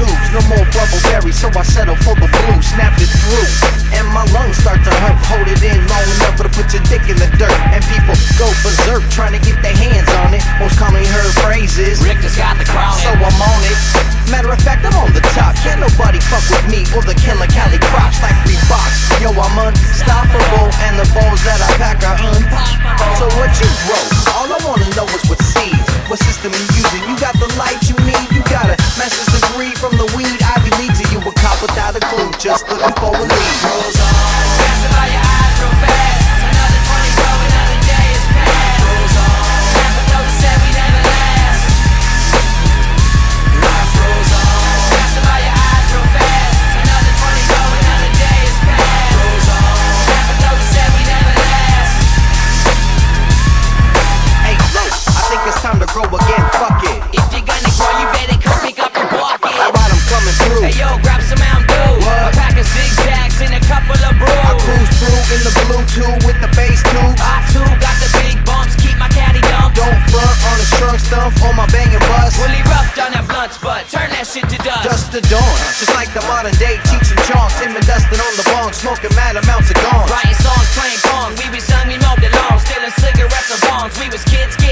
tubes. No more bubble berry, so I settle for the blue. Snapped it through, and my lungs start to hurt. Hold it in long enough to put your dick in the dirt. And people go berserk trying to get their hands on it. Most commonly heard phrases, Rick just got the crown, so I'm on it. Matter of fact, I'm on the top. Can't nobody fuck with me or the killer Cali crops like Reeboks. Yo, I'm unstoppable, and the balls that I pack are unpoppable. So what you grow? All I wanna know is what seeds, what system you using. You got the light you need. You got a master's degree from the weed Ivy League. To you a cop without a clue, just looking for a lead. rolls on. Passing by your eyes real fast. Another 20 go, another day is past. Rolls on. Never noticed that we never last. Life rolls on. Passing by your eyes real fast. Another 20 go, another day is past. Rolls on. Never noticed that we never last. Hey, look, I think it's time to grow again. Fuck it. If you're gonna grow, you better come pick up and walk it. Alright, I'm coming through. Hey yo, grab some Mountain Dew. What? A pack of zigzags and a couple of brews. I cruise through in the Bluetooth with the bass tube. I too got the big bumps, keep my caddy dumped. Don't front on the strung stuff on my banging bus. Willie rubbed on that blunts, but turn that shit to dust. Dust to dawn, just like the modern day teaching chonks. Tim and Dustin on the bong, smoking mad amounts of gone. Writing songs, playing pong. We was young, we mowed the lawn, stealing cigarettes and bongs. We was kids.